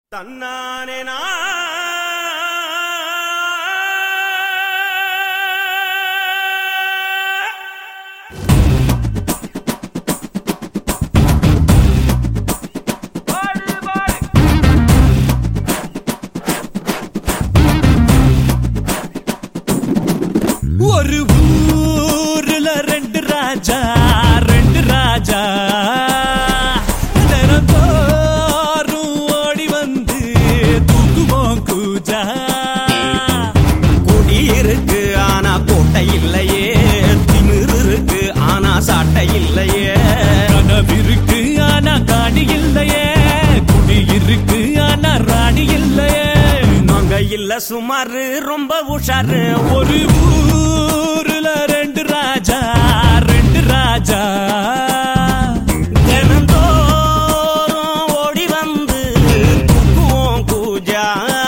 தன்னானே ஒரு ஊர்ல ரெண்டு ராஜா தினந்தோறும் ஓடி வந்து தூக்குவோம் கூஜா. குடி இருக்கு ஆனா கோட்டை இல்லையே, திமிரு இருக்கு ஆனா சாட்டை இல்லையே, கனவு இருக்கு ஆனா காணி இல்லையே, குடி இருக்கு ஆனா ராணி இல்லையே. நாங்க இல்ல சுமாரு ரொம்ப உஷாரு. ஒரு ஊர்ல ரெண்டு ராஜா தினந்தோறும் ஓடி வந்து தூக்குவோம் கூஜா.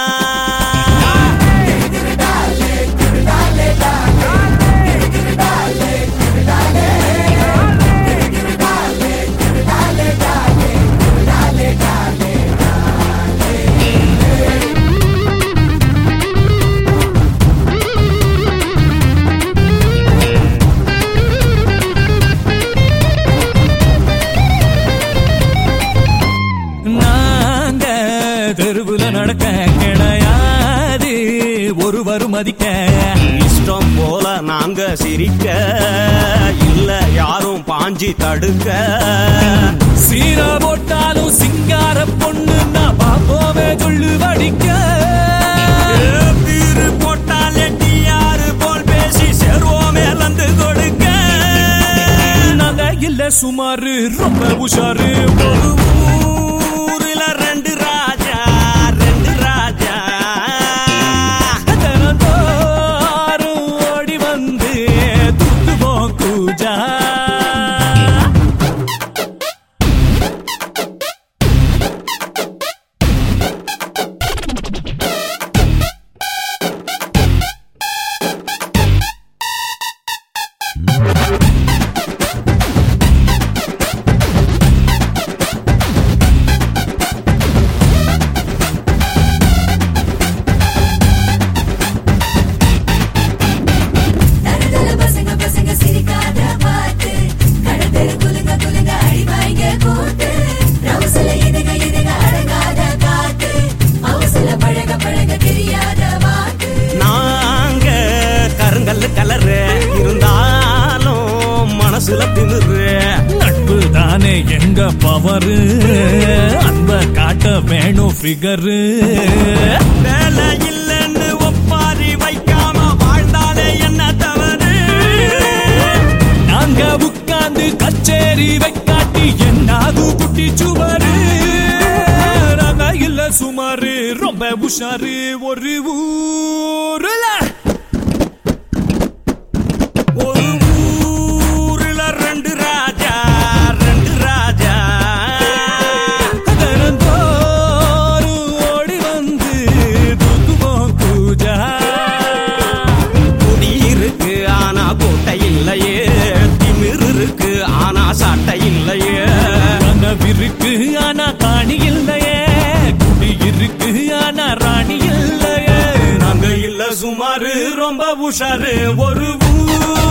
தெருவுல நடக்க கிடையாது ஒருவரு மதிக்க, இஷ்டம் போல நாங்க சிரிக்க இல்ல யாரும் பாஞ்சி தடுக்க. சீரா போட்டாலும் சிங்கார பொண்ணு நான் பாப்போமே சொல்லு வடிக்க. பீரு போட்டாலே டியாரு போல் பேசி சேருவோமே லந்து கொடுக்க. நாங்க இல்ல சுமாரு ரொம்ப உஷாரு. ஒரு ஊர்ல ரெண்டு ராஜா தினந்தோறும் ஓடி வந்து தூக்குவோம் கூஜா. நாங்க கருங்கல்லு கலரு இருந்தாலும் மனசுல திமிரு. நட்பு தானே எங்க பவரு, அன்ப காட்ட வேணும் ஃபிகரு. வேலை இல்லைன்னு ஒப்பாரி வைக்காம வாழ்ந்தாலே என்ன தவறு. நாங்க உட்கார்ந்து கச்சேரி வைக்காட்டி என்னாது குட்டி சுவரு. நாங்க இல்ல சுமாரு ரொம்ப உஷாரு. ஒரு ஊர்ல ரெண்டு ராஜா தினந்தோறும் ஓடி வந்து தூக்குவோம் கூஜா. குடி இருக்கு ஆனா கோட்டை இல்லையே, திமிரு இருக்கு ஆனா சாட்டை இல்லையே, கனவு இருக்கு ஆனா காணி இல்லையே, குடி இருக்கு ஆனா ராணி இல்லையே. நாங்க இல்ல சுமாரு ரொம்ப உஷாரு. ஒரு ஊர்